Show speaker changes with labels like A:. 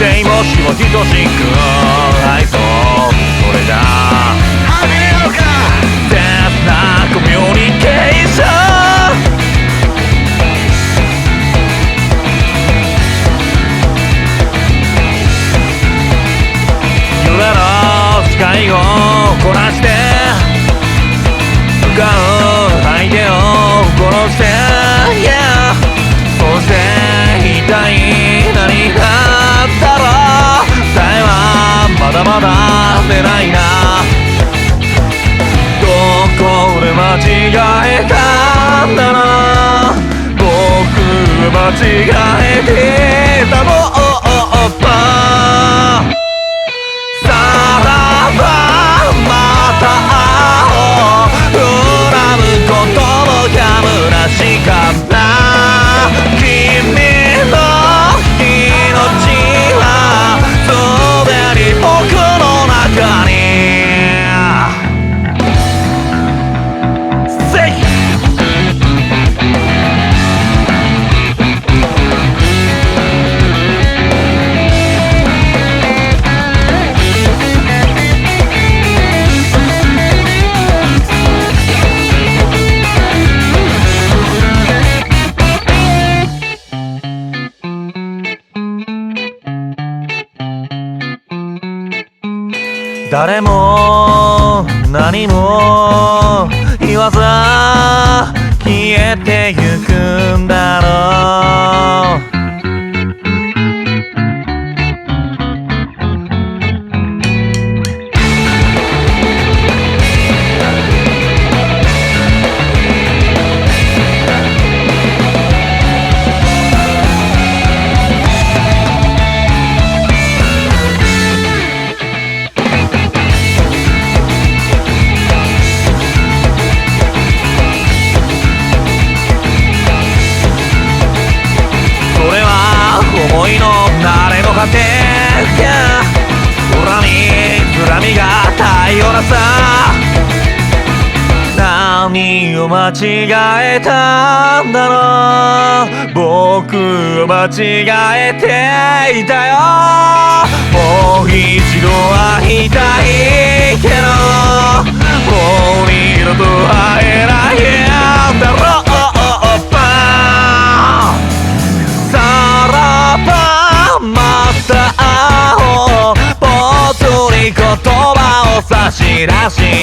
A: 性もしも等しく愛そうそれじゃはみ出ようか切なコミュニケーション夢の視界をこなして向かう相手を殺して、yeah、そして一体何があったろう答えはまだまだ出ないなどこで間違えたんだな僕間違えてたもんさらばまた会おう恨むこともやむなしかな君の命はすでに僕の中に誰も何も言わず消えてゆくんだろう思いの慣れの果て恨みが太陽なさ何を間違えたんだろう僕を間違えていたよもう一度会いたいけどもう二度と会えないんだろうまた会おうぽつり言葉を差し出し